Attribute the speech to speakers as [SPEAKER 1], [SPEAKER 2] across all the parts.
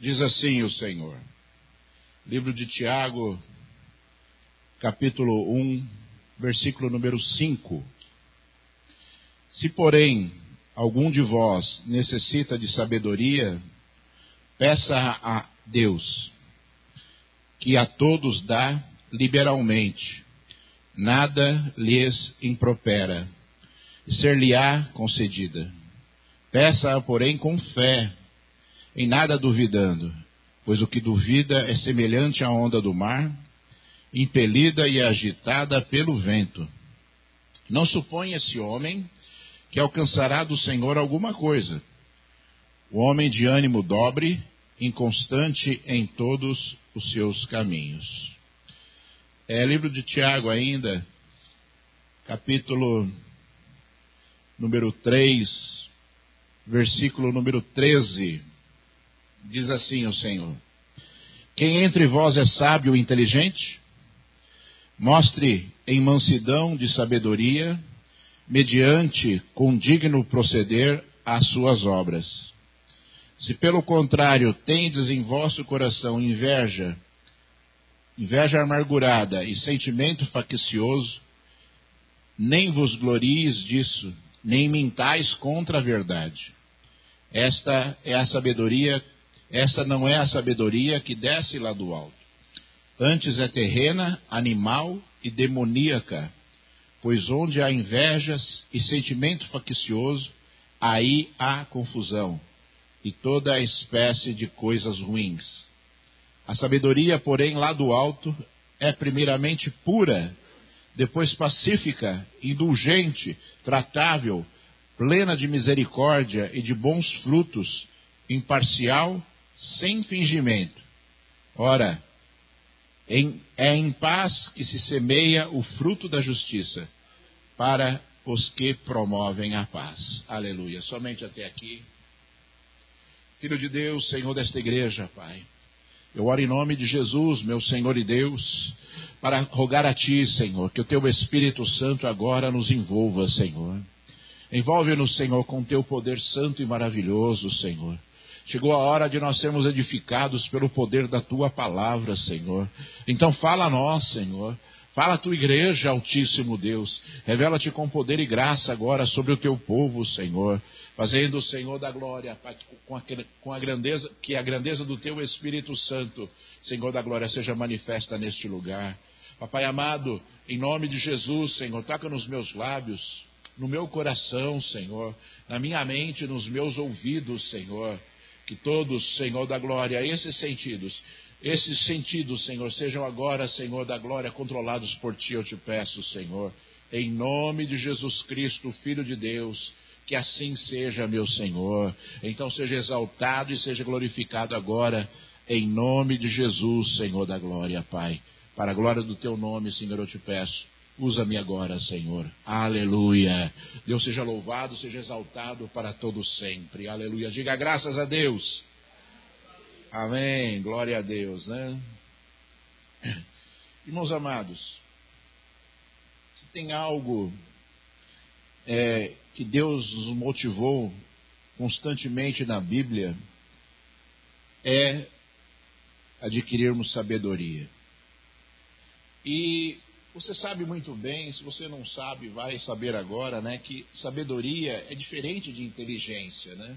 [SPEAKER 1] Diz assim o Senhor. Livro de Tiago, capítulo 1, versículo número 5. Se, porém, algum de vós necessita de sabedoria, peça a Deus, que a todos dá liberalmente, nada lhes impropera, e ser-lhe-á concedida. Peça-a, porém, com fé, em nada duvidando, pois o que duvida é semelhante à onda do mar, impelida e agitada pelo vento. Não suponha esse homem que alcançará do Senhor alguma coisa. O homem de ânimo dobre, inconstante em todos os seus caminhos. Livro de Tiago ainda, capítulo número 3, versículo número 13. Diz assim o Senhor: quem entre vós é sábio e inteligente, mostre em mansidão de sabedoria, mediante condigno proceder às suas obras. Se pelo contrário tendes em vosso coração inveja amargurada e sentimento faccioso, nem vos glories disso, nem mintais contra a verdade. Esta não é a sabedoria que desce lá do alto. Antes é terrena, animal e demoníaca, pois onde há invejas e sentimento faccioso, aí há confusão e toda espécie de coisas ruins. A sabedoria, porém, lá do alto, é primeiramente pura, depois pacífica, indulgente, tratável, plena de misericórdia e de bons frutos, imparcial, sem fingimento. Ora, é em paz que se semeia o fruto da justiça, para os que promovem a paz. Aleluia. Somente até aqui. Filho de Deus, Senhor desta igreja, Pai, eu oro em nome de Jesus, meu Senhor e Deus, para rogar a Ti, Senhor, que o Teu Espírito Santo agora nos envolva, Senhor. Envolve-nos, Senhor, com Teu poder santo e maravilhoso, Senhor. Chegou a hora de nós sermos edificados pelo poder da Tua palavra, Senhor. Então fala a nós, Senhor. Fala a Tua igreja, Altíssimo Deus. Revela-te com poder e graça agora sobre o Teu povo, Senhor. Fazendo o Senhor da glória, Pai, com a grandeza, que a grandeza do Teu Espírito Santo, Senhor da glória, seja manifesta neste lugar. Papai amado, em nome de Jesus, Senhor, toca nos meus lábios, no meu coração, Senhor, na minha mente, nos meus ouvidos, Senhor. Que todos, Senhor da glória, esses sentidos, Senhor, sejam agora, Senhor da glória, controlados por Ti, eu te peço, Senhor. Em nome de Jesus Cristo, Filho de Deus, que assim seja, meu Senhor. Então seja exaltado e seja glorificado agora, em nome de Jesus, Senhor da glória, Pai. Para a glória do Teu nome, Senhor, eu te peço. Usa-me agora, Senhor. Aleluia. Deus seja louvado, seja exaltado para todos sempre. Aleluia. Diga graças a Deus. Amém. Glória a Deus, né? Irmãos amados, se tem algo que Deus nos motivou constantemente na Bíblia, é adquirirmos sabedoria. E você sabe muito bem, se você não sabe, vai saber agora, né, que sabedoria é diferente de inteligência, né?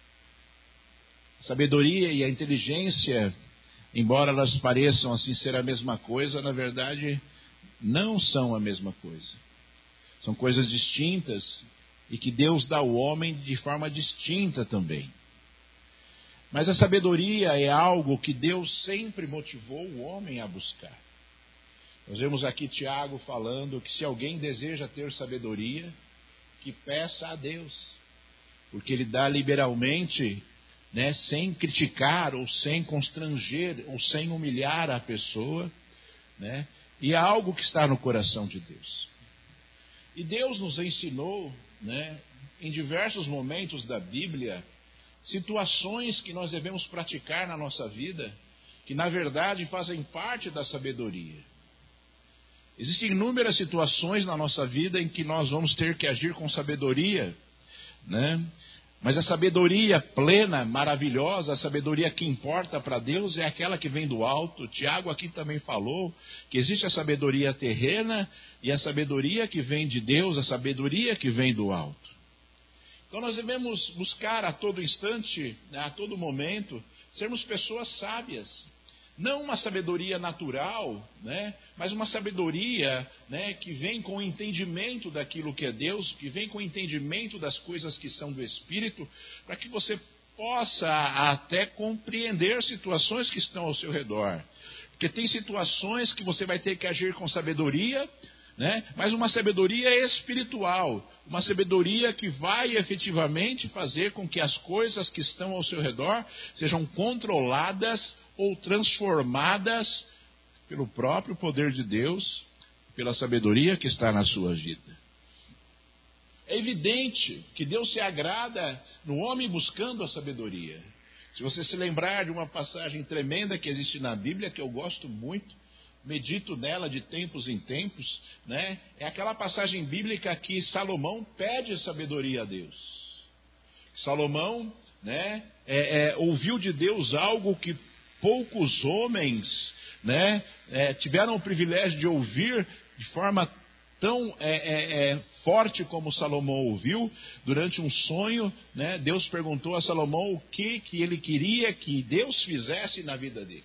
[SPEAKER 1] A sabedoria e a inteligência, embora elas pareçam assim ser a mesma coisa, na verdade não são a mesma coisa. São coisas distintas e que Deus dá ao homem de forma distinta também. Mas a sabedoria é algo que Deus sempre motivou o homem a buscar. Nós vemos aqui Tiago falando que se alguém deseja ter sabedoria, que peça a Deus, porque Ele dá liberalmente, né, sem criticar, ou sem constranger, ou sem humilhar a pessoa, né, e é algo que está no coração de Deus. E Deus nos ensinou, né, em diversos momentos da Bíblia, situações que nós devemos praticar na nossa vida, que na verdade fazem parte da sabedoria. Existem inúmeras situações na nossa vida em que nós vamos ter que agir com sabedoria, né? Mas a sabedoria plena, maravilhosa, a sabedoria que importa para Deus é aquela que vem do alto. Tiago aqui também falou que existe a sabedoria terrena e a sabedoria que vem de Deus, a sabedoria que vem do alto. Então nós devemos buscar a todo instante, a todo momento, sermos pessoas sábias. Não uma sabedoria natural, né, mas uma sabedoria, né, que vem com o entendimento daquilo que é Deus, que vem com o entendimento das coisas que são do Espírito, para que você possa até compreender situações que estão ao seu redor. Porque tem situações que você vai ter que agir com sabedoria, né, mas uma sabedoria espiritual, uma sabedoria que vai efetivamente fazer com que as coisas que estão ao seu redor sejam controladas ou transformadas pelo próprio poder de Deus, pela sabedoria que está na sua vida. É evidente que Deus se agrada no homem buscando a sabedoria. Se você se lembrar de uma passagem tremenda que existe na Bíblia, que eu gosto muito, medito nela de tempos em tempos, né? É aquela passagem bíblica que Salomão pede sabedoria a Deus. Salomão, né, ouviu de Deus algo que poucos homens, né, tiveram o privilégio de ouvir de forma tão forte como Salomão ouviu. Durante um sonho, né, Deus perguntou a Salomão o que ele queria que Deus fizesse na vida dele.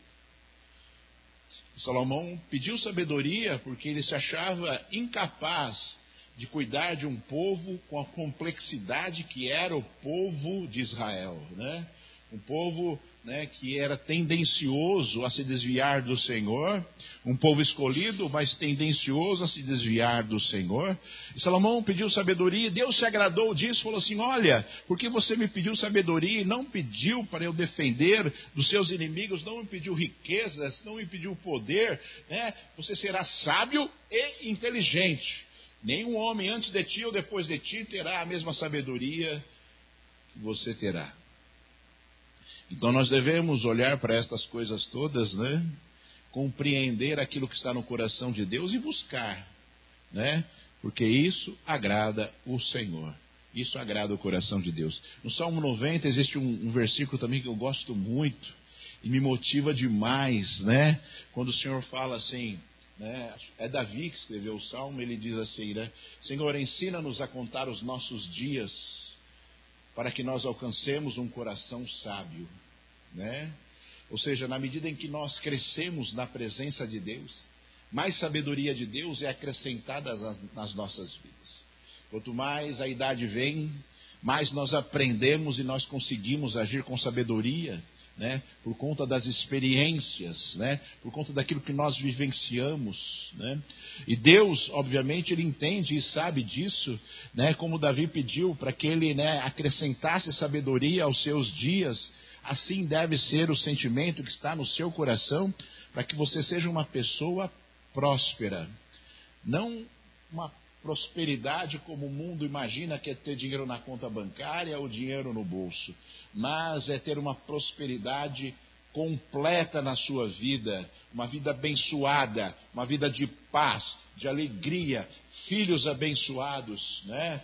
[SPEAKER 1] Salomão pediu sabedoria porque ele se achava incapaz de cuidar de um povo com a complexidade que era o povo de Israel, né? Um povo, né, que era tendencioso a se desviar do Senhor, um povo escolhido, mas tendencioso a se desviar do Senhor. E Salomão pediu sabedoria, e Deus se agradou disso, falou assim: olha, porque você me pediu sabedoria e não pediu para eu defender dos seus inimigos, não me pediu riquezas, não me pediu poder, né? Você será sábio e inteligente. Nenhum homem antes de ti ou depois de ti terá a mesma sabedoria que você terá. Então nós devemos olhar para estas coisas todas, né? Compreender aquilo que está no coração de Deus e buscar, né? Porque isso agrada o Senhor. Isso agrada o coração de Deus. No Salmo 90 existe um versículo também que eu gosto muito e me motiva demais, né? Quando o Senhor fala assim, né? É Davi que escreveu o Salmo, ele diz assim, né? Senhor, ensina-nos a contar os nossos dias, para que nós alcancemos um coração sábio, né? Ou seja, na medida em que nós crescemos na presença de Deus, mais sabedoria de Deus é acrescentada nas nossas vidas. Quanto mais a idade vem, mais nós aprendemos e nós conseguimos agir com sabedoria, né? Por conta das experiências, né? Por conta daquilo que nós vivenciamos, né? E Deus, obviamente, Ele entende e sabe disso, né? Como Davi pediu para que Ele, né, acrescentasse sabedoria aos seus dias. Assim deve ser o sentimento que está no seu coração, para que você seja uma pessoa próspera. Não uma prosperidade como o mundo imagina, que é ter dinheiro na conta bancária ou dinheiro no bolso, mas é ter uma prosperidade completa na sua vida, uma vida abençoada, uma vida de paz, de alegria, filhos abençoados, né?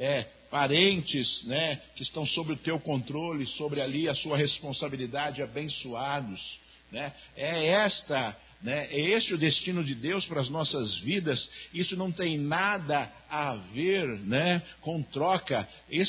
[SPEAKER 1] Parentes, né, que estão sob o teu controle, sobre ali a sua responsabilidade, abençoados, né? É este o destino de Deus para as nossas vidas. Isso não tem nada a ver, né, com troca.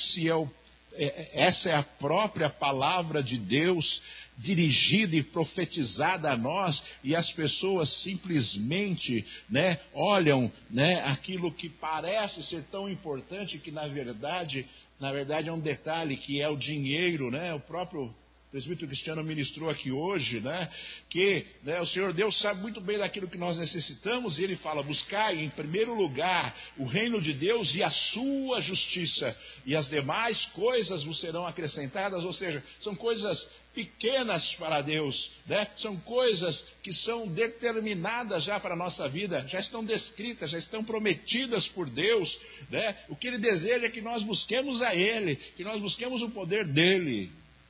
[SPEAKER 1] Essa é a própria palavra de Deus dirigida e profetizada a nós, e as pessoas simplesmente, né, olham, né, aquilo que parece ser tão importante, que na verdade é um detalhe, que é o dinheiro, né? O próprio presbítero Cristiano ministrou aqui hoje, né, que, né, o Senhor Deus sabe muito bem daquilo que nós necessitamos, e Ele fala: buscai em primeiro lugar o reino de Deus e a sua justiça, e as demais coisas vos serão acrescentadas. Ou seja, são coisas pequenas para Deus, né? São coisas que são determinadas já para a nossa vida, já estão descritas, já estão prometidas por Deus, né? O que Ele deseja é que nós busquemos a Ele, que nós busquemos o poder dEle.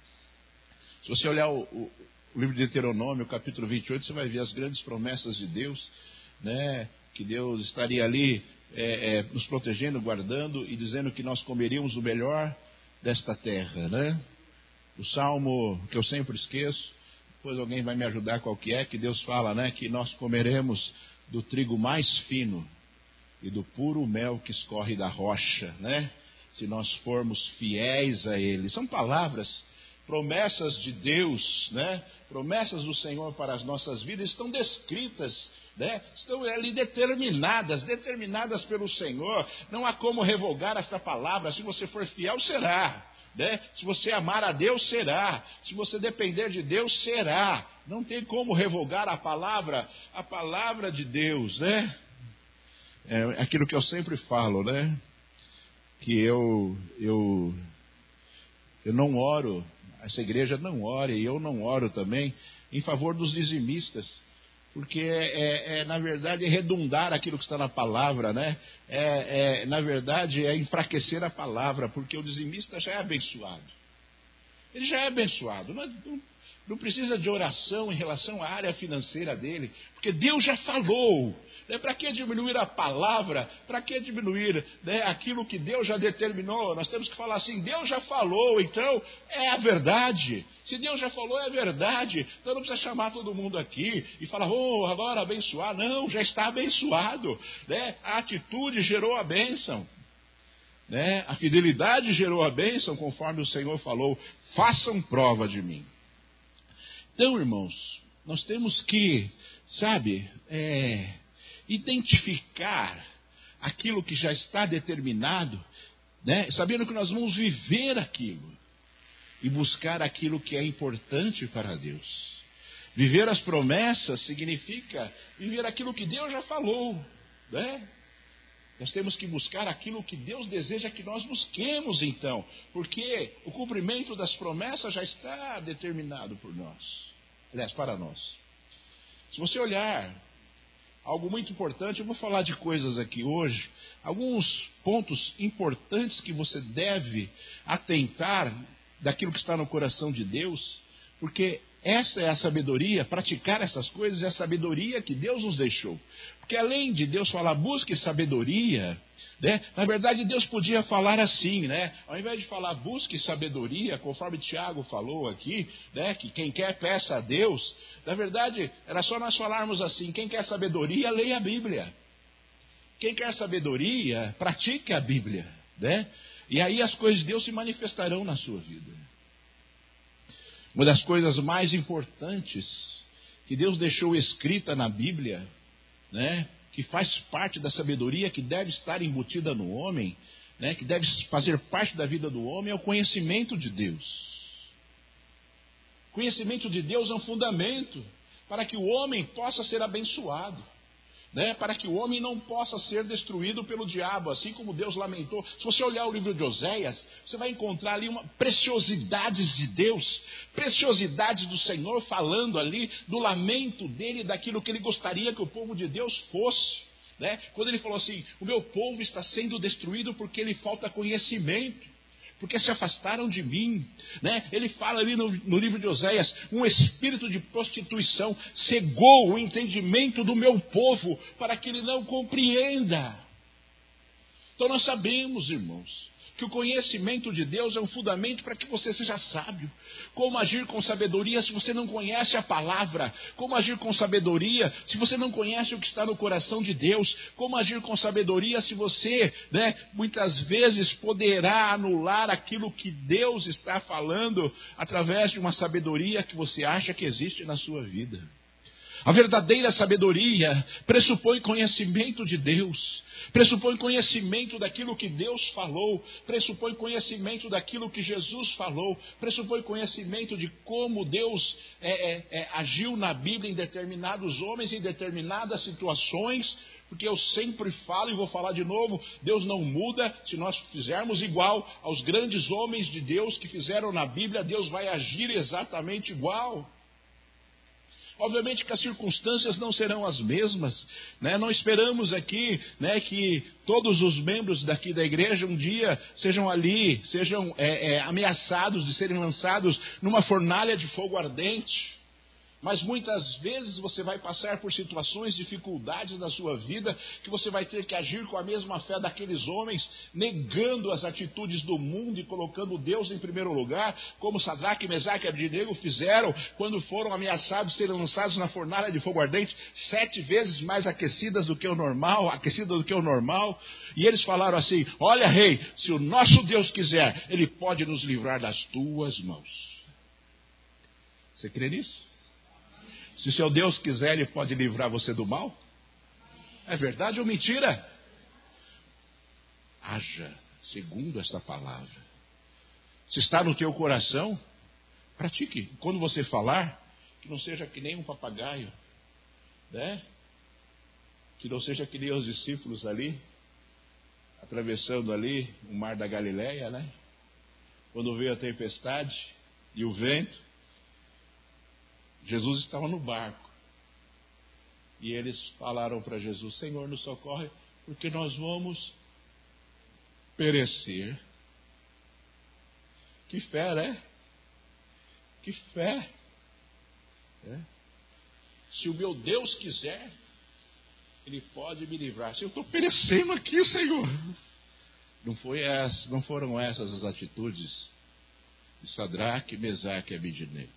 [SPEAKER 1] Se você olhar o livro de Deuteronômio, capítulo 28, você vai ver as grandes promessas de Deus, né? Que Deus estaria ali nos protegendo, guardando e dizendo que nós comeríamos o melhor, desta terra, né? O salmo que eu sempre esqueço, depois alguém vai me ajudar qual que é, que Deus fala, né? Que nós comeremos do trigo mais fino e do puro mel que escorre da rocha, né? Se nós formos fiéis a Ele. São palavras, promessas de Deus, né? Promessas do Senhor para as nossas vidas estão descritas, né? Estão ali determinadas pelo Senhor. Não há como revogar esta palavra. Se você for fiel, será, né? Se você amar a Deus, será. Se você depender de Deus, será. Não tem como revogar a palavra de Deus, né? É aquilo que eu sempre falo, né? Que eu não oro, essa igreja não ora, e eu não oro também, em favor dos dizimistas, porque na verdade, é redundar aquilo que está na palavra, né? Na verdade, é enfraquecer a palavra, porque o dizimista já é abençoado. Ele já é abençoado, não precisa de oração em relação à área financeira dele, porque Deus já falou. Para que diminuir a palavra? Para que diminuir, né, aquilo que Deus já determinou? Nós temos que falar assim, Deus já falou, então é a verdade. Se Deus já falou, é a verdade. Então não precisa chamar todo mundo aqui e falar, agora abençoar. Não, já está abençoado, né? A atitude gerou a bênção, né? A fidelidade gerou a bênção, conforme o Senhor falou, façam prova de mim. Então, irmãos, nós temos que, identificar aquilo que já está determinado, né? Sabendo que nós vamos viver aquilo e buscar aquilo que é importante para Deus. Viver as promessas significa viver aquilo que Deus já falou, né? Nós temos que buscar aquilo que Deus deseja que nós busquemos, então, porque o cumprimento das promessas já está determinado por nós, aliás, para nós. Se você olhar algo muito importante, eu vou falar de coisas aqui hoje, alguns pontos importantes que você deve atentar daquilo que está no coração de Deus, porque essa é a sabedoria, praticar essas coisas é a sabedoria que Deus nos deixou. Porque além de Deus falar, busque sabedoria, né? Na verdade Deus podia falar assim, né? Ao invés de falar, busque sabedoria, conforme Tiago falou aqui, né? Que quem quer peça a Deus. Na verdade, era só nós falarmos assim, quem quer sabedoria, leia a Bíblia. Quem quer sabedoria, pratique a Bíblia, né? E aí as coisas de Deus se manifestarão na sua vida. Uma das coisas mais importantes que Deus deixou escrita na Bíblia, né, que faz parte da sabedoria que deve estar embutida no homem, né, que deve fazer parte da vida do homem, é o conhecimento de Deus. O conhecimento de Deus é um fundamento para que o homem possa ser abençoado, né, para que o homem não possa ser destruído pelo diabo, assim como Deus lamentou. Se você olhar o livro de Oséias, você vai encontrar ali preciosidades de Deus, preciosidades do Senhor, falando ali do lamento dele, daquilo que ele gostaria que o povo de Deus fosse, né? Quando ele falou assim, o meu povo está sendo destruído porque lhe falta conhecimento, porque se afastaram de mim, né? Ele fala ali no livro de Oséias, um espírito de prostituição cegou o entendimento do meu povo, para que ele não compreenda. Então nós sabemos, irmãos, que o conhecimento de Deus é um fundamento para que você seja sábio. Como agir com sabedoria se você não conhece a palavra? Como agir com sabedoria se você não conhece o que está no coração de Deus? Como agir com sabedoria se você, né, muitas vezes poderá anular aquilo que Deus está falando através de uma sabedoria que você acha que existe na sua vida? A verdadeira sabedoria pressupõe conhecimento de Deus, pressupõe conhecimento daquilo que Deus falou, pressupõe conhecimento daquilo que Jesus falou, pressupõe conhecimento de como Deus agiu na Bíblia em determinados homens, em determinadas situações, porque eu sempre falo e vou falar de novo, Deus não muda. Se nós fizermos igual aos grandes homens de Deus que fizeram na Bíblia, Deus vai agir exatamente igual. Obviamente que as circunstâncias não serão as mesmas, né? Não esperamos aqui, né, que todos os membros daqui da igreja um dia sejam ameaçados de serem lançados numa fornalha de fogo ardente. Mas muitas vezes você vai passar por situações, dificuldades na sua vida, que você vai ter que agir com a mesma fé daqueles homens, negando as atitudes do mundo e colocando Deus em primeiro lugar, como Sadraque, Mesaque e Abdenego fizeram quando foram ameaçados de serem lançados na fornalha de fogo ardente, 7 vezes mais aquecidas do que o normal, e eles falaram assim: olha, rei, se o nosso Deus quiser, ele pode nos livrar das tuas mãos. Você crê nisso? Se o seu Deus quiser, ele pode livrar você do mal? É verdade ou mentira? Haja segundo esta palavra. Se está no teu coração, pratique. Quando você falar, que não seja que nem um papagaio, né? Que não seja que nem os discípulos ali, atravessando ali o mar da Galileia, né? Quando veio a tempestade e o vento, Jesus estava no barco. E eles falaram para Jesus: Senhor, nos socorre, porque nós vamos perecer. Que fé, né? Que fé. É. Se o meu Deus quiser, ele pode me livrar. Se eu estou perecendo aqui, Senhor. Não foram essas as atitudes de Sadraque, Mesaque e Abdenego.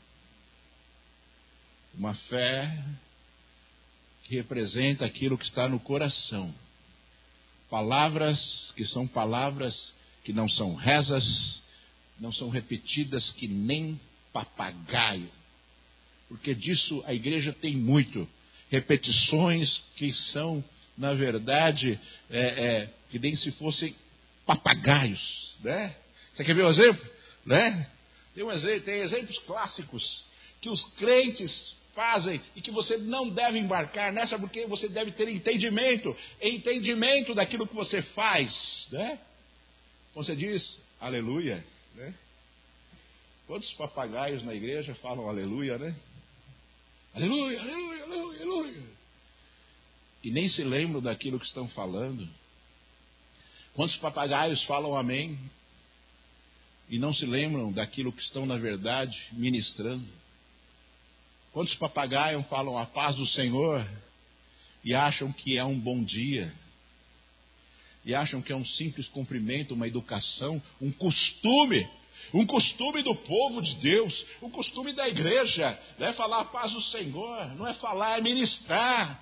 [SPEAKER 1] Uma fé que representa aquilo que está no coração. Palavras que não são rezas, não são repetidas que nem papagaio. Porque disso a igreja tem muito. Repetições que são, na verdade, que nem se fossem papagaios, né? Você quer ver um exemplo? Né? Tem exemplos clássicos que os crentes fazem e que você não deve embarcar nessa, porque você deve ter entendimento daquilo que você faz, né? Você diz aleluia, né? Quantos papagaios na igreja falam aleluia, né? Aleluia, aleluia, aleluia, aleluia. E nem se lembram daquilo que estão falando. Quantos papagaios falam amém e não se lembram daquilo que estão, na verdade, ministrando? Quantos papagaios falam a paz do Senhor e acham que é um bom dia? E acham que é um simples cumprimento, uma educação, um costume do povo de Deus, um costume da igreja. Não é falar a paz do Senhor, não é falar, é ministrar.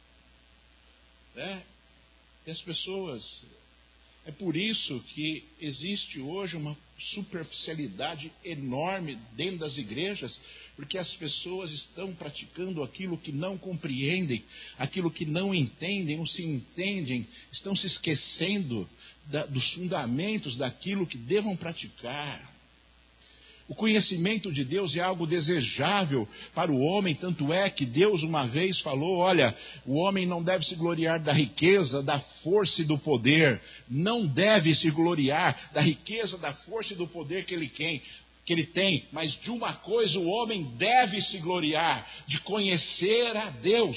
[SPEAKER 1] E as pessoas... É por isso que existe hoje uma superficialidade enorme dentro das igrejas, porque as pessoas estão praticando aquilo que não compreendem, aquilo que não entendem, não se entendem, estão se esquecendo dos fundamentos daquilo que devam praticar. O conhecimento de Deus é algo desejável para o homem, tanto é que Deus uma vez falou: olha, o homem não deve se gloriar da riqueza, da força e do poder. Não deve se gloriar da riqueza, da força e do poder que ele tem. Mas de uma coisa o homem deve se gloriar: de conhecer a Deus.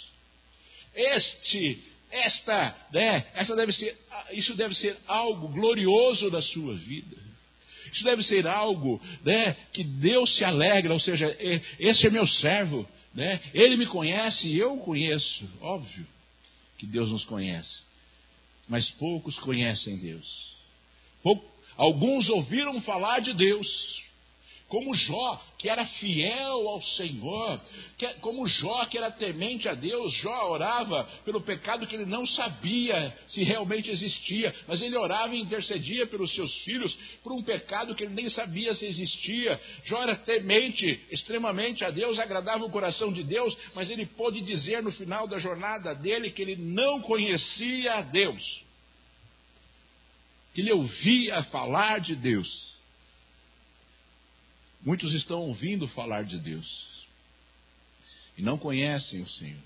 [SPEAKER 1] Isso deve ser algo glorioso da sua vida. Isso deve ser algo, né, que Deus se alegra, ou seja, esse é meu servo, né? Ele me conhece e eu o conheço. Óbvio que Deus nos conhece, mas poucos conhecem Deus. Alguns ouviram falar de Deus, como Jó, que era fiel ao Senhor, como Jó, que era temente a Deus. Jó orava pelo pecado que ele não sabia se realmente existia, mas ele orava e intercedia pelos seus filhos por um pecado que ele nem sabia se existia. Jó era temente extremamente a Deus, agradava o coração de Deus, mas ele pôde dizer no final da jornada dele que ele não conhecia a Deus, que ele ouvia falar de Deus. Muitos estão ouvindo falar de Deus e não conhecem o Senhor.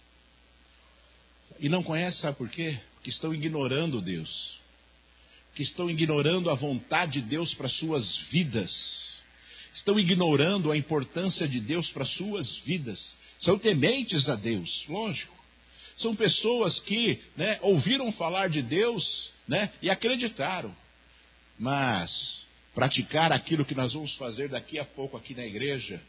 [SPEAKER 1] E não conhecem, sabe por quê? Porque estão ignorando Deus. Que estão ignorando a vontade de Deus para suas vidas. Estão ignorando a importância de Deus para suas vidas. São tementes a Deus, lógico. São pessoas que, né, ouviram falar de Deus, né, e acreditaram. Mas praticar aquilo que nós vamos fazer daqui a pouco aqui na igreja,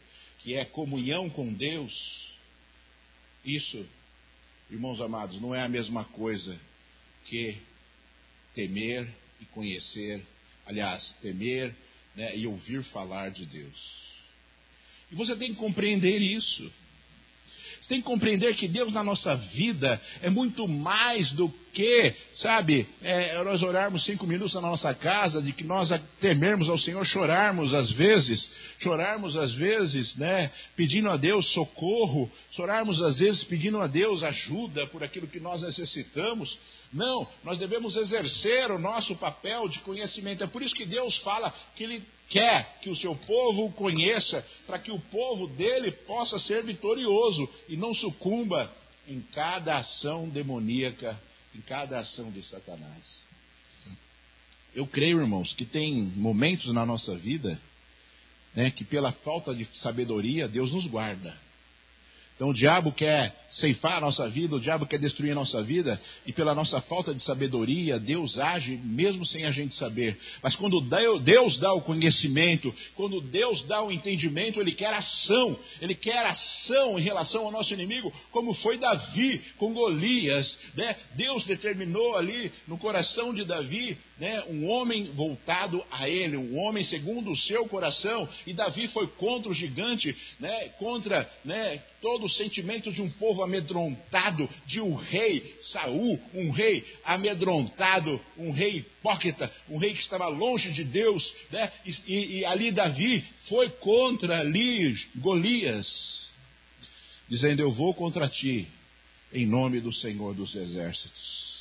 [SPEAKER 1] que é comunhão com Deus, isso, irmãos amados, não é a mesma coisa que temer e conhecer, aliás, temer, né, e ouvir falar de Deus. E você tem que compreender isso. Você tem que compreender que Deus na nossa vida é muito mais do que, sabe, nós orarmos 5 minutos na nossa casa, de que nós temermos ao Senhor, chorarmos às vezes, né, pedindo a Deus socorro, chorarmos às vezes pedindo a Deus ajuda por aquilo que nós necessitamos. Não, nós devemos exercer o nosso papel de conhecimento. É por isso que Deus fala que Ele quer que o seu povo o conheça, para que o povo dele possa ser vitorioso e não sucumba em cada ação demoníaca, em cada ação de Satanás. Eu creio, irmãos, que tem momentos na nossa vida, né, que pela falta de sabedoria Deus nos guarda. Então o diabo quer ceifar a nossa vida, o diabo quer destruir a nossa vida, e pela nossa falta de sabedoria, Deus age mesmo sem a gente saber. Mas quando Deus dá o conhecimento, quando Deus dá o entendimento, Ele quer ação em relação ao nosso inimigo, como foi Davi com Golias, né? Deus determinou ali no coração de Davi, né, um homem voltado a Ele, um homem segundo o seu coração, e Davi foi contra o gigante, né, contra, né, todo o sentimento de um povo amedrontado, de um rei Saul, um rei amedrontado, um rei hipócrita, um rei que estava longe de Deus, né? E ali Davi foi contra ali Golias, dizendo: eu vou contra ti em nome do Senhor dos Exércitos.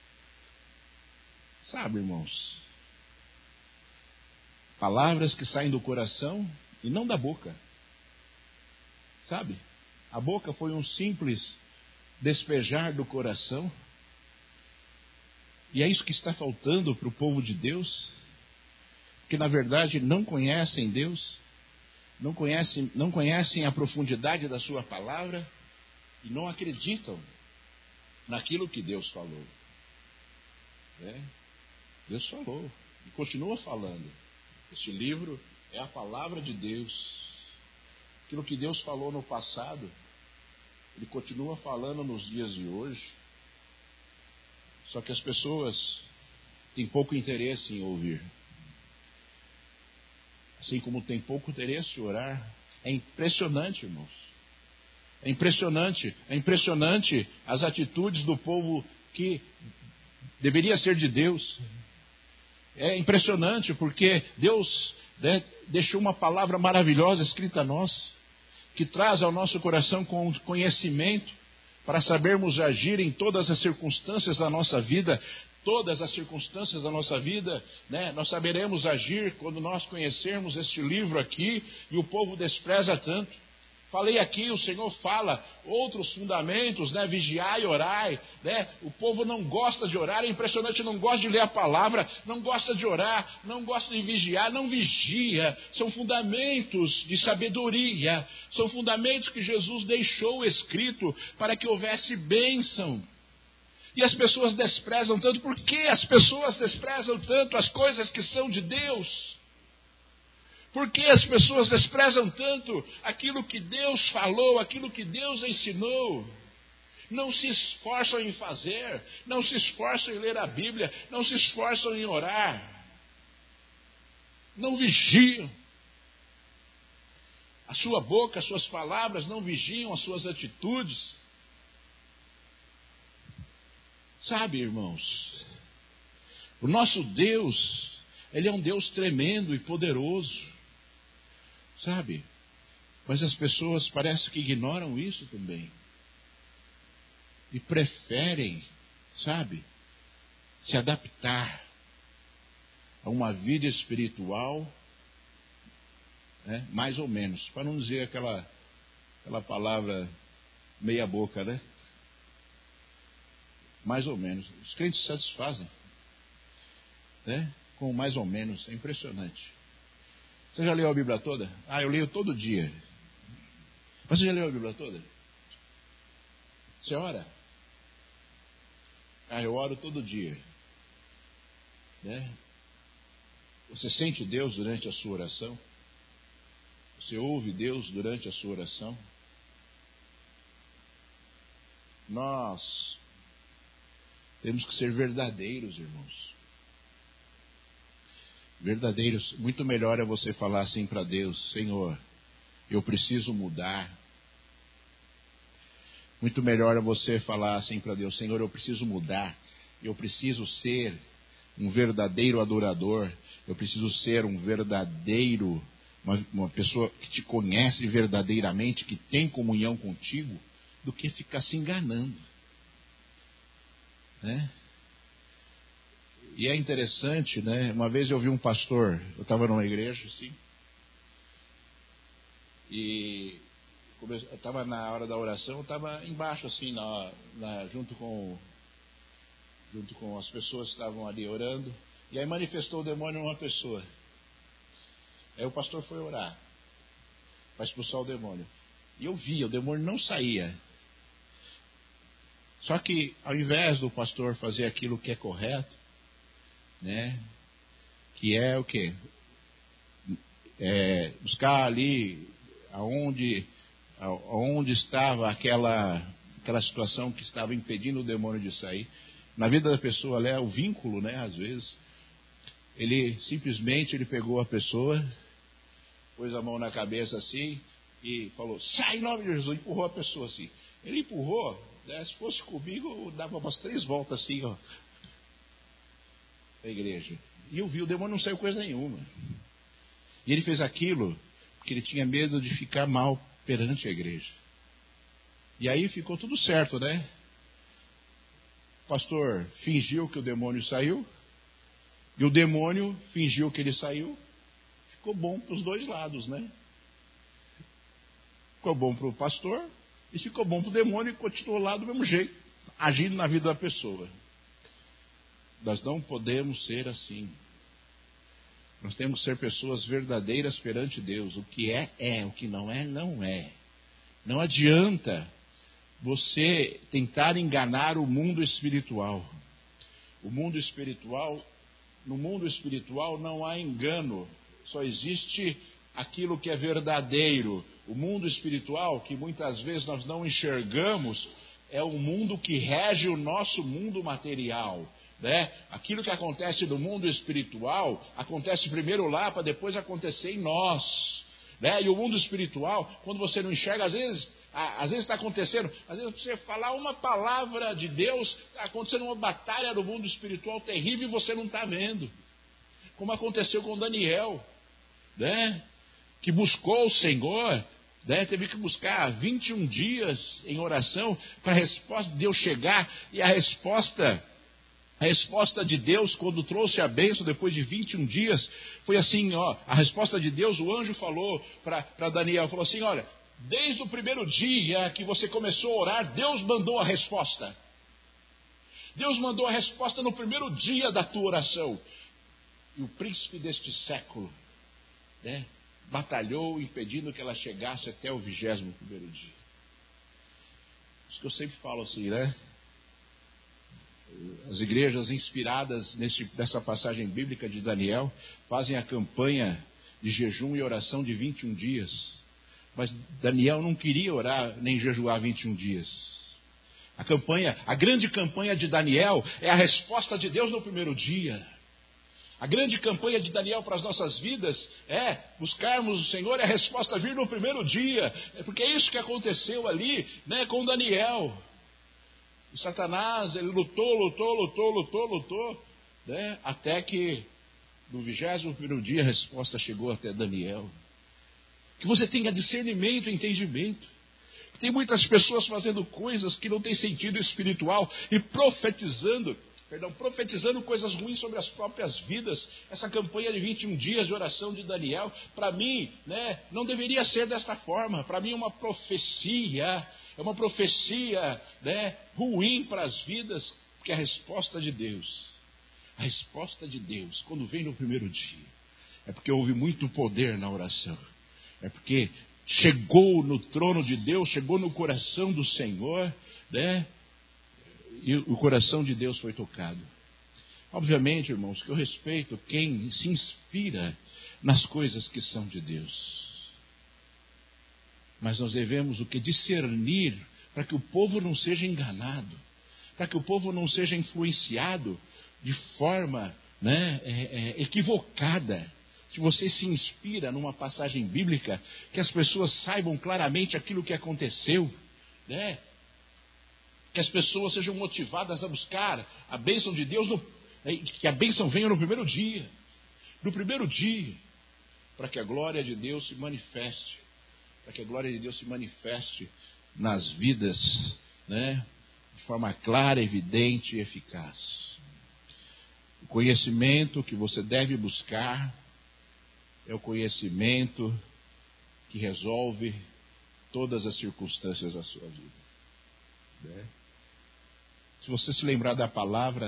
[SPEAKER 1] Sabe, irmãos, palavras que saem do coração e não da boca, sabe? A boca foi um simples despejar do coração. E é isso que está faltando para o povo de Deus, que na verdade não conhecem Deus, não conhecem a profundidade da sua palavra e não acreditam naquilo que Deus falou. Deus falou e continua falando. Este livro é a palavra de Deus. Aquilo que Deus falou no passado, Ele continua falando nos dias de hoje. Só que as pessoas têm pouco interesse em ouvir. Assim como tem pouco interesse em orar. É impressionante, irmãos. É impressionante as atitudes do povo que deveria ser de Deus. É impressionante porque Deus, né, deixou uma palavra maravilhosa escrita a nós, que traz ao nosso coração com conhecimento, para sabermos agir em todas as circunstâncias da nossa vida. Todas as circunstâncias da nossa vida, né, nós saberemos agir quando nós conhecermos este livro aqui, e o povo despreza tanto. Falei aqui, o Senhor fala outros fundamentos, né? Vigiai e orai, né? O povo não gosta de orar, é impressionante, não gosta de ler a palavra, não gosta de orar, não gosta de vigiar, não vigia. São fundamentos de sabedoria, são fundamentos que Jesus deixou escrito para que houvesse bênção. E as pessoas desprezam tanto. Por que as pessoas desprezam tanto as coisas que são de Deus? Por que as pessoas desprezam tanto aquilo que Deus falou, aquilo que Deus ensinou? Não se esforçam em fazer, não se esforçam em ler a Bíblia, não se esforçam em orar, não vigiam. A sua boca, as suas palavras não vigiam as suas atitudes. Sabe, irmãos, o nosso Deus, Ele é um Deus tremendo e poderoso. Sabe? Mas as pessoas parece que ignoram isso também. E preferem, sabe, se adaptar a uma vida espiritual, né, mais ou menos. Para não dizer aquela palavra meia boca, né? Mais ou menos. Os crentes se satisfazem, né, com mais ou menos. É impressionante. Você já leu a Bíblia toda? Eu leio todo dia. Mas você já leu a Bíblia toda? Você ora? Eu oro todo dia. Né? Você sente Deus durante a sua oração? Você ouve Deus durante a sua oração? Nós temos que ser verdadeiros, irmãos. Verdadeiros. Muito melhor é você falar assim para Deus: Senhor, eu preciso mudar. Muito melhor é você falar assim para Deus: Senhor, eu preciso mudar. Eu preciso ser um verdadeiro adorador. Eu preciso ser um verdadeiro, uma pessoa que te conhece verdadeiramente, que tem comunhão contigo, do que ficar se enganando, né? E é interessante, né? Uma vez eu vi um pastor, eu estava numa igreja assim, e eu estava na hora da oração, eu estava embaixo assim, junto com as pessoas que estavam ali orando, e aí manifestou o demônio numa pessoa. Aí o pastor foi orar para expulsar o demônio, e eu via, o demônio não saía. Só que ao invés do pastor fazer aquilo que é correto, né, que é o quê? Buscar ali aonde estava aquela situação que estava impedindo o demônio de sair. Na vida da pessoa, ali é o vínculo, né? Às vezes ele simplesmente pegou a pessoa, pôs a mão na cabeça assim e falou: sai em nome de Jesus. Empurrou a pessoa assim. Ele empurrou, né? Se fosse comigo, dava umas 3 voltas assim, ó, da igreja. E eu vi, o demônio não saiu coisa nenhuma. E ele fez aquilo porque ele tinha medo de ficar mal perante a igreja. E aí ficou tudo certo, né? O pastor fingiu que o demônio saiu, e o demônio fingiu que ele saiu. Ficou bom para os dois lados, né? Ficou bom para o pastor e ficou bom para o demônio, e continuou lá do mesmo jeito, agindo na vida da pessoa. Nós não podemos ser assim. Nós temos que ser pessoas verdadeiras perante Deus. O que é, o que não é, não é. Não adianta você tentar enganar o mundo espiritual. No mundo espiritual não há engano, só existe aquilo que é verdadeiro. O mundo espiritual, que muitas vezes nós não enxergamos, é o mundo que rege o nosso mundo material, né? Aquilo que acontece no mundo espiritual acontece primeiro lá para depois acontecer em nós, né? E o mundo espiritual, quando você não enxerga, às vezes está acontecendo, às vezes você falar uma palavra de Deus, está acontecendo uma batalha no mundo espiritual terrível e você não está vendo, como aconteceu com Daniel, né? Que buscou o Senhor, né? Teve que buscar 21 dias em oração para a resposta de Deus chegar. E a resposta de Deus, quando trouxe a bênção depois de 21 dias, foi assim, ó. A resposta de Deus, o anjo falou para Daniel, falou assim: olha, desde o primeiro dia que você começou a orar, Deus mandou a resposta. Deus mandou a resposta no primeiro dia da tua oração. E o príncipe deste século, né, batalhou impedindo que ela chegasse até o 21º dia. Isso que eu sempre falo assim, né? As igrejas inspiradas nessa passagem bíblica de Daniel fazem a campanha de jejum e oração de 21 dias. Mas Daniel não queria orar nem jejuar 21 dias. A grande campanha de Daniel é a resposta de Deus no primeiro dia. A grande campanha de Daniel para as nossas vidas é buscarmos o Senhor e a resposta vir no primeiro dia. É porque é isso que aconteceu ali, né, com Daniel. E Satanás, ele lutou, né, até que no 21º dia a resposta chegou até Daniel. Que você tenha discernimento e entendimento. Tem muitas pessoas fazendo coisas que não têm sentido espiritual e profetizando coisas ruins sobre as próprias vidas. Essa campanha de 21 dias de oração de Daniel, para mim, né, não deveria ser desta forma. Para mim é uma profecia, né, ruim para as vidas, porque a resposta de Deus, quando vem no primeiro dia, é porque houve muito poder na oração. É porque chegou no trono de Deus, chegou no coração do Senhor, né? E o coração de Deus foi tocado. Obviamente, irmãos, que eu respeito quem se inspira nas coisas que são de Deus. Mas nós devemos o que? Discernir, para que o povo não seja enganado, para que o povo não seja influenciado de forma, né, equivocada. Que você se inspira numa passagem bíblica, que as pessoas saibam claramente aquilo que aconteceu, né? Que as pessoas sejam motivadas a buscar a bênção de Deus, que a bênção venha no primeiro dia. No primeiro dia, para que a glória de Deus se manifeste. Para que a glória de Deus se manifeste nas vidas, né? De forma clara, evidente e eficaz. O conhecimento que você deve buscar é o conhecimento que resolve todas as circunstâncias da sua vida, né? Se você se lembrar da palavra,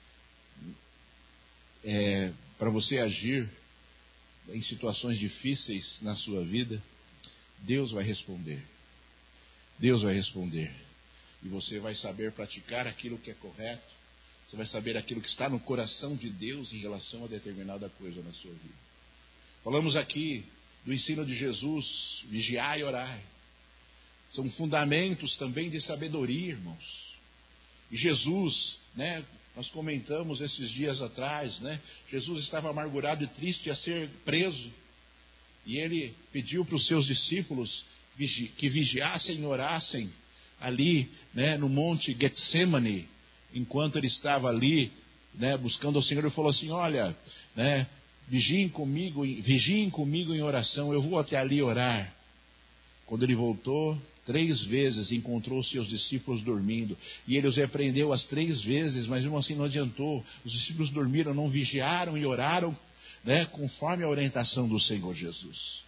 [SPEAKER 1] para você agir em situações difíceis na sua vida, Deus vai responder. Deus vai responder. E você vai saber praticar aquilo que é correto. Você vai saber aquilo que está no coração de Deus em relação a determinada coisa na sua vida. Falamos aqui do ensino de Jesus, vigiai e orai. São fundamentos também de sabedoria, irmãos. E Jesus, né, nós comentamos esses dias atrás, né, Jesus estava amargurado e triste a ser preso. E ele pediu para os seus discípulos que vigiassem e orassem ali, né, no monte Getsemane, enquanto ele estava ali, né, buscando ao Senhor. Ele falou assim: olha, né, vigiem comigo em oração, eu vou até ali orar. Quando ele voltou, 3 vezes encontrou os seus discípulos dormindo. E ele os repreendeu as 3 vezes, mas mesmo assim não adiantou. Os discípulos dormiram, não vigiaram e oraram, né, conforme a orientação do Senhor Jesus.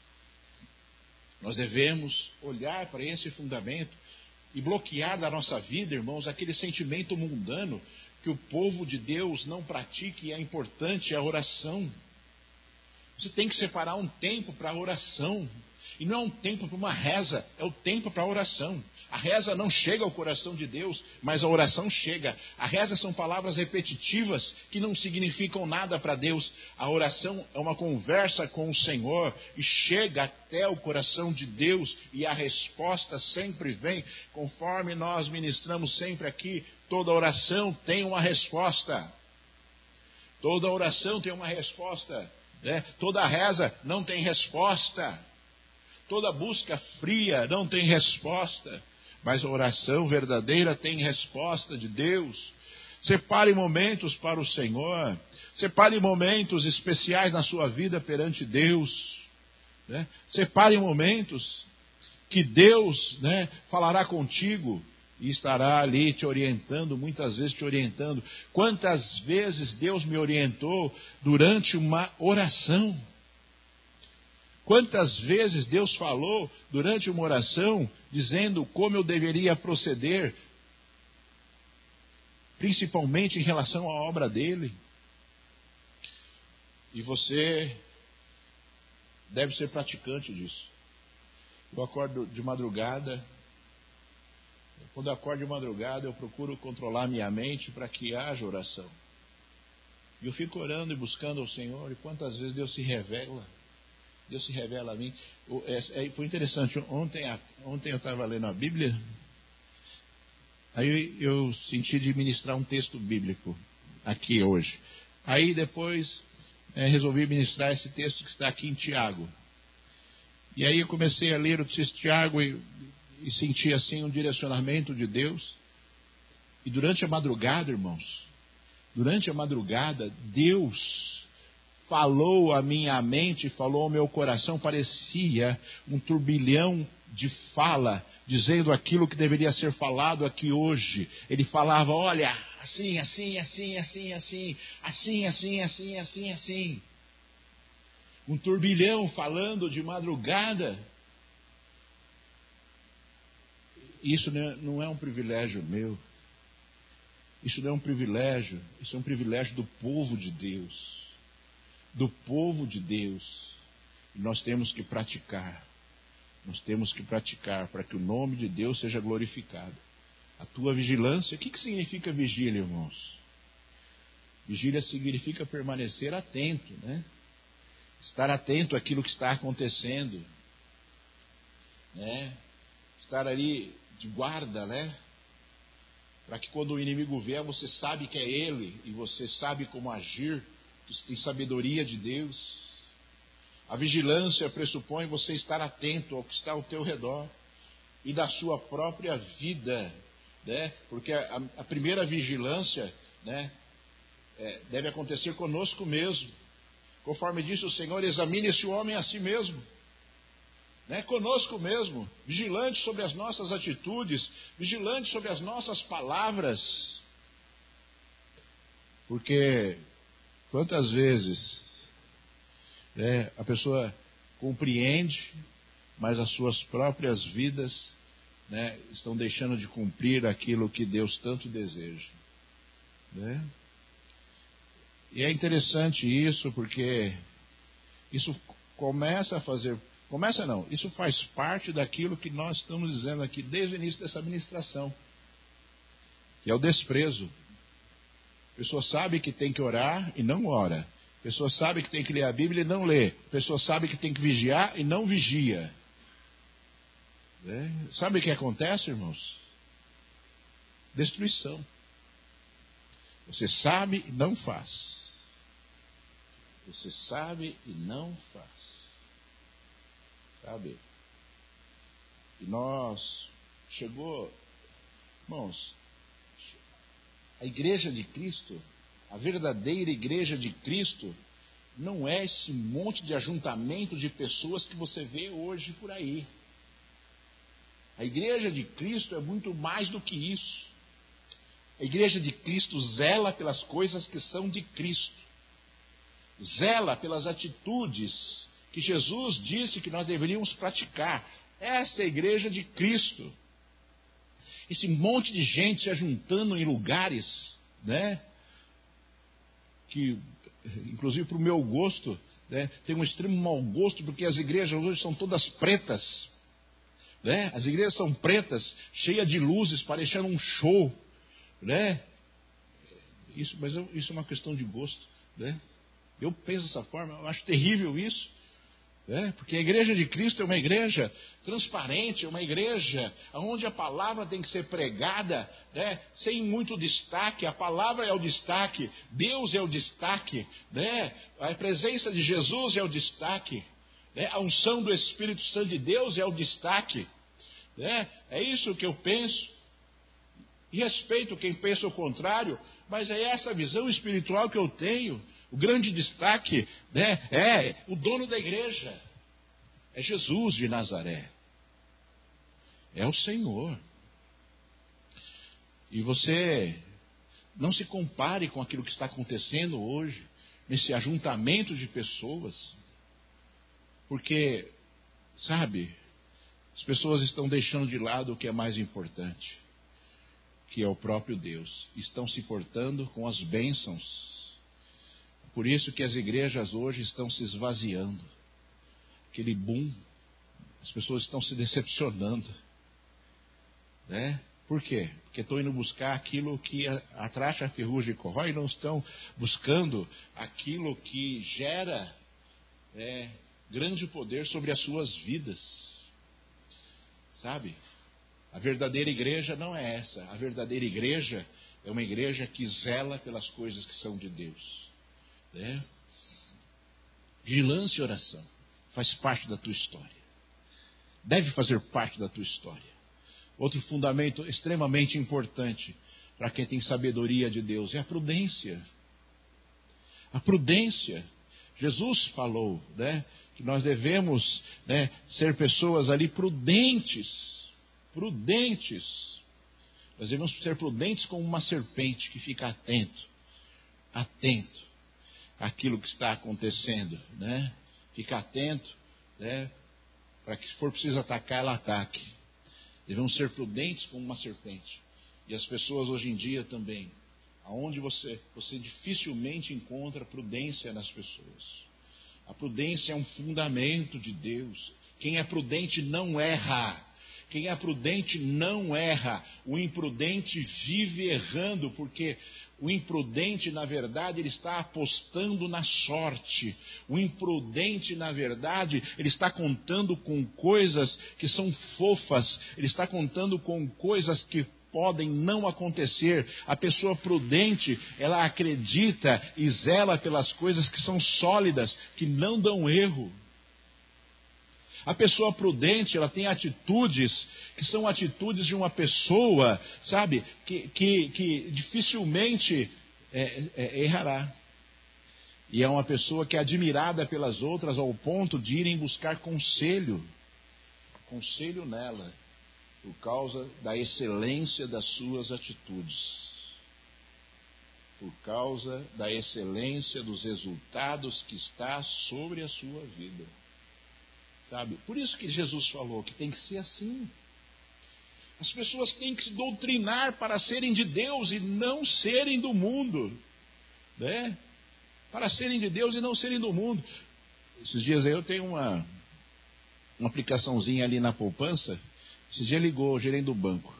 [SPEAKER 1] Nós devemos olhar para esse fundamento e bloquear da nossa vida, irmãos, aquele sentimento mundano que o povo de Deus não pratica e é importante a oração. Você tem que separar um tempo para a oração. E não é um tempo para uma reza, é o tempo para a oração. A reza não chega ao coração de Deus, mas a oração chega. A reza são palavras repetitivas que não significam nada para Deus. A oração é uma conversa com o Senhor e chega até o coração de Deus, e a resposta sempre vem, conforme nós ministramos sempre aqui. Toda oração tem uma resposta. Toda oração tem uma resposta, né? Toda reza não tem resposta. Toda busca fria não tem resposta, mas a oração verdadeira tem resposta de Deus. Separe momentos para o Senhor, separe momentos especiais na sua vida perante Deus, né? Separe momentos que Deus, né, falará contigo e estará ali te orientando, muitas vezes te orientando. Quantas vezes Deus me orientou durante uma oração? Quantas vezes Deus falou durante uma oração, dizendo como eu deveria proceder, principalmente em relação à obra dele? E você deve ser praticante disso. Eu acordo de madrugada. Quando eu acordo de madrugada, eu procuro controlar minha mente para que haja oração. E eu fico orando e buscando ao Senhor, e quantas vezes Deus se revela. Deus se revela a mim. Foi interessante, ontem eu estava lendo a Bíblia, aí eu senti de ministrar um texto bíblico aqui hoje. Aí depois resolvi ministrar esse texto que está aqui em Tiago. E aí eu comecei a ler o texto de Tiago e senti assim um direcionamento de Deus. E durante a madrugada, irmãos, Deus falou a minha mente, falou ao meu coração, parecia um turbilhão de fala, dizendo aquilo que deveria ser falado aqui hoje. Ele falava: olha, assim, assim, assim, assim, assim, assim, assim, assim, assim, assim. Um turbilhão falando de madrugada. Isso não é um privilégio meu. Isso não é um privilégio, isso é um privilégio do povo de Deus. Do povo de Deus. E nós temos que praticar. Nós temos que praticar para que o nome de Deus seja glorificado. A tua vigilância, o que significa vigília, irmãos? Vigília significa permanecer atento, né? Estar atento àquilo que está acontecendo. né? Estar ali de guarda, né? Para que quando o inimigo vier, você sabe que é ele e você sabe como agir, você tem sabedoria de Deus. A vigilância pressupõe você estar atento ao que está ao teu redor e da sua própria vida, né? Porque a primeira vigilância, né, deve acontecer conosco mesmo. Conforme disse o Senhor, examine esse homem a si mesmo, né? Conosco mesmo, vigilante sobre as nossas atitudes, vigilante sobre as nossas palavras. Porque quantas vezes, né, a pessoa compreende, mas as suas próprias vidas, né, estão deixando de cumprir aquilo que Deus tanto deseja, né? E é interessante isso, porque isso isso faz parte daquilo que nós estamos dizendo aqui desde o início dessa ministração, que é o desprezo. A pessoa sabe que tem que orar e não ora. A pessoa sabe que tem que ler a Bíblia e não lê. A pessoa sabe que tem que vigiar e não vigia. Sabe o que acontece, irmãos? Destruição. Você sabe e não faz. Você sabe e não faz. Sabe? E irmãos, a igreja de Cristo, a verdadeira igreja de Cristo, não é esse monte de ajuntamento de pessoas que você vê hoje por aí. A igreja de Cristo é muito mais do que isso. A igreja de Cristo zela pelas coisas que são de Cristo. Zela pelas atitudes que Jesus disse que nós deveríamos praticar. Essa é a igreja de Cristo. Esse monte de gente se ajuntando em lugares, né, que, inclusive para o meu gosto, né, tem um extremo mau gosto, porque as igrejas hoje são todas pretas, né? As igrejas são pretas, cheias de luzes, parecendo um show, né? Isso é uma questão de gosto, né? Eu penso dessa forma, eu acho terrível isso, né? Porque a igreja de Cristo é uma igreja transparente, é uma igreja onde a palavra tem que ser pregada, né, sem muito destaque. A palavra é o destaque, Deus é o destaque, né? A presença de Jesus é o destaque, né? A unção do Espírito Santo de Deus é o destaque, né? É isso que eu penso. E respeito quem pensa o contrário, mas é essa visão espiritual que eu tenho. O grande destaque, né, é o dono da igreja. É Jesus de Nazaré. É o Senhor. E você não se compare com aquilo que está acontecendo hoje, nesse ajuntamento de pessoas. Porque, sabe, as pessoas estão deixando de lado o que é mais importante, que é o próprio Deus. Estão se portando com as bênçãos. Por isso que as igrejas hoje estão se esvaziando. Aquele boom, as pessoas estão se decepcionando, né? Por quê? Porque estão indo buscar aquilo que atracha a ferrugem e corrói, e não estão buscando aquilo que gera grande poder sobre as suas vidas. Sabe? A verdadeira igreja não é essa. A verdadeira igreja é uma igreja que zela pelas coisas que são de Deus, né? Vigilância e oração faz parte da tua história. Deve fazer parte da tua história. Outro fundamento extremamente importante para quem tem sabedoria de Deus é a prudência. A prudência. Jesus falou, né, que nós devemos, né, ser pessoas ali prudentes. Prudentes. Nós devemos ser prudentes como uma serpente que fica atento àquilo que está acontecendo, né? Fica atento, né, para que se for preciso atacar, ela ataque. Devemos ser prudentes como uma serpente. E as pessoas hoje em dia também, aonde você dificilmente encontra prudência nas pessoas. A prudência é um fundamento de Deus. Quem é prudente não erra. Quem é prudente não erra. O imprudente vive errando, porque O imprudente, na verdade, ele está apostando na sorte. O imprudente, na verdade, ele está contando com coisas que são fofas. Ele está contando com coisas que podem não acontecer. A pessoa prudente, ela acredita e zela pelas coisas que são sólidas, que não dão erro. A pessoa prudente, ela tem atitudes que são atitudes de uma pessoa, sabe, que dificilmente errará. E é uma pessoa que é admirada pelas outras ao ponto de irem buscar conselho nela, por causa da excelência das suas atitudes, por causa da excelência dos resultados que está sobre a sua vida. Sabe? Por isso que Jesus falou que tem que ser assim. As pessoas têm que se doutrinar para serem de Deus e não serem do mundo, né? Para serem de Deus e não serem do mundo. Esses dias aí eu tenho uma aplicaçãozinha ali na poupança. Esse dia ligou o gerente do banco.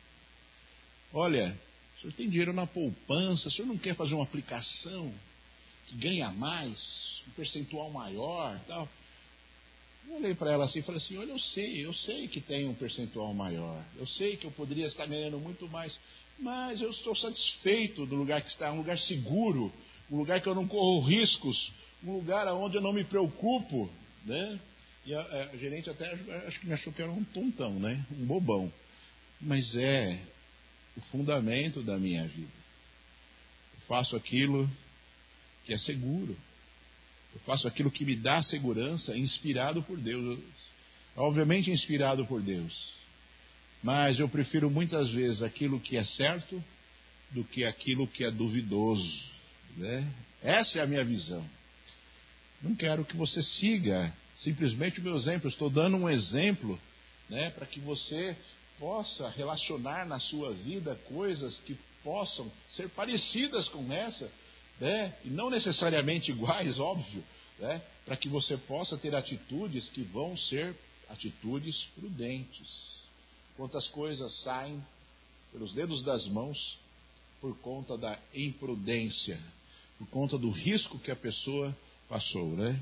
[SPEAKER 1] Olha, o senhor tem dinheiro na poupança, o senhor não quer fazer uma aplicação que ganha mais, um percentual maior, tal? Eu olhei para ela assim e falei assim, olha, eu sei que tem um percentual maior, eu sei que eu poderia estar ganhando muito mais, mas eu estou satisfeito do lugar que está, um lugar seguro, um lugar que eu não corro riscos, um lugar onde eu não me preocupo, né? E a gerente até acho que me achou que era um tontão, né? Um bobão. Mas é o fundamento da minha vida. Eu faço aquilo que é seguro. Eu faço aquilo que me dá segurança, inspirado por Deus. Obviamente inspirado por Deus. Mas eu prefiro muitas vezes aquilo que é certo do que aquilo que é duvidoso, né? Essa é a minha visão. Não quero que você siga simplesmente o meu exemplo. Eu estou dando um exemplo, né, para que você possa relacionar na sua vida coisas que possam ser parecidas com essa, né, e não necessariamente iguais, óbvio, né, para que você possa ter atitudes que vão ser atitudes prudentes. Quantas coisas saem pelos dedos das mãos por conta da imprudência, por conta do risco que a pessoa passou, né?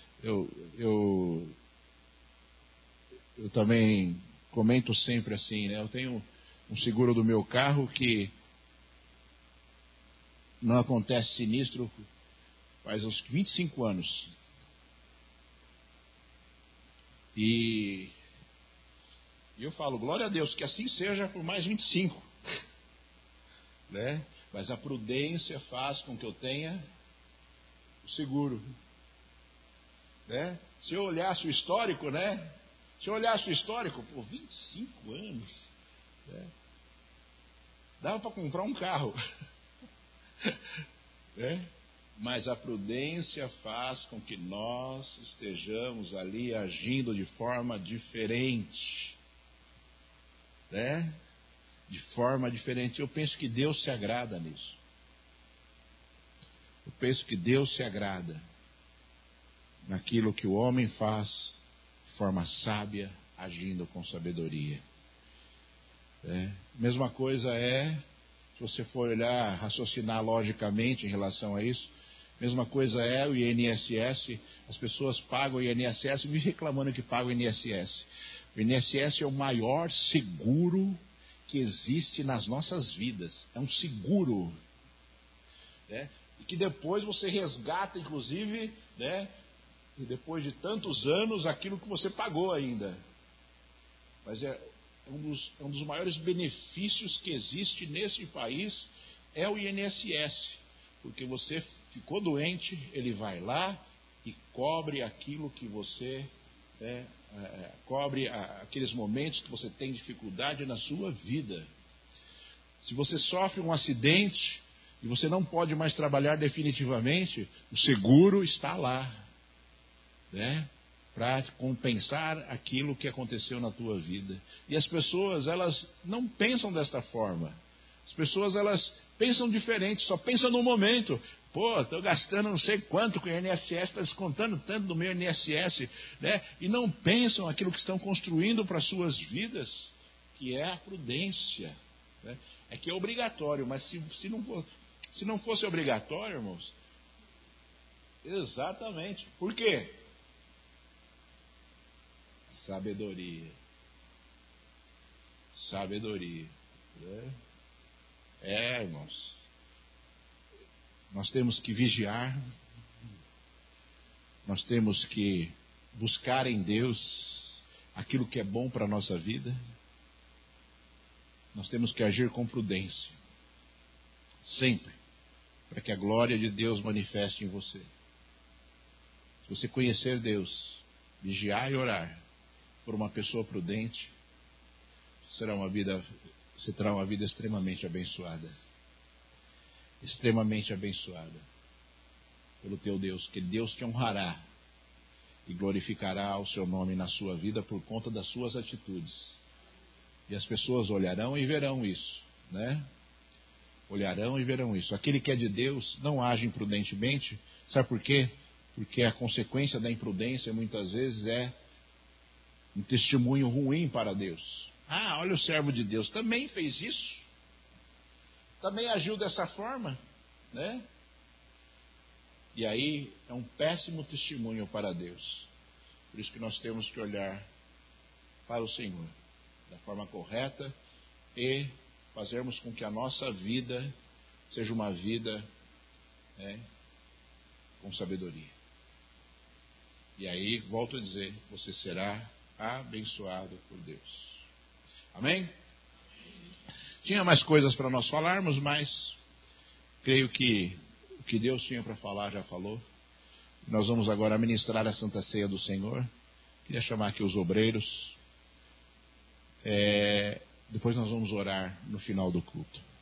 [SPEAKER 1] Eu também comento sempre assim, né? Eu tenho um seguro do meu carro que não acontece sinistro faz uns 25 anos. E eu falo, glória a Deus, que assim seja por mais 25. Né? Mas a prudência faz com que eu tenha o seguro. Né? Se eu olhasse o histórico, né? Se eu olhasse o histórico, 25 anos, né? Dava para comprar um carro. Né? Mas a prudência faz com que nós estejamos ali agindo de forma diferente. Né? De forma diferente. Eu penso que Deus se agrada nisso. Eu penso que Deus se agrada naquilo que o homem faz de forma sábia, agindo com sabedoria. Mesma coisa se você for olhar, raciocinar logicamente em relação a isso, mesma coisa é o INSS. As pessoas pagam o INSS, me reclamando que pagam o INSS. O INSS é o maior seguro que existe nas nossas vidas. É um seguro, né? E que depois você resgata, inclusive, né? E depois de tantos anos, aquilo que você pagou ainda. Mas é um dos maiores benefícios que existe nesse país é o INSS. Porque você ficou doente, ele vai lá e cobre aquilo que você... cobre aqueles momentos que você tem dificuldade na sua vida. Se você sofre um acidente e você não pode mais trabalhar definitivamente, o seguro está lá, né, para compensar aquilo que aconteceu na tua vida. E as pessoas, elas não pensam desta forma. As pessoas, elas pensam diferente, só pensam no momento. Pô, estou gastando não sei quanto com o INSS, está descontando tanto do meu INSS, né? E não pensam aquilo que estão construindo para as suas vidas, que é a prudência, né? É que é obrigatório, mas se Se não fosse obrigatório, irmãos. Exatamente. Por quê? Sabedoria. Sabedoria. Irmãos. Nós temos que vigiar. Nós temos que buscar em Deus aquilo que é bom para a nossa vida. Nós temos que agir com prudência. Sempre. Para que a glória de Deus manifeste em você. Se você conhecer Deus, vigiar e orar por uma pessoa prudente, você terá uma vida extremamente abençoada. Extremamente abençoada pelo teu Deus, que Deus te honrará e glorificará o seu nome na sua vida por conta das suas atitudes. E as pessoas olharão e verão isso, né? Olharão e verão isso. Aquele que é de Deus não age imprudentemente. Sabe por quê? Porque a consequência da imprudência muitas vezes é um testemunho ruim para Deus. Ah, olha o servo de Deus, também fez isso. Também agiu dessa forma, né? E aí é um péssimo testemunho para Deus. Por isso que nós temos que olhar para o Senhor da forma correta e fazermos com que a nossa vida seja uma vida, né, com sabedoria. E aí, volto a dizer, você será abençoado por Deus. Amém? Tinha mais coisas para nós falarmos, mas creio que o que Deus tinha para falar já falou. Nós vamos agora ministrar a Santa Ceia do Senhor. Queria chamar aqui os obreiros. Depois nós vamos orar no final do culto.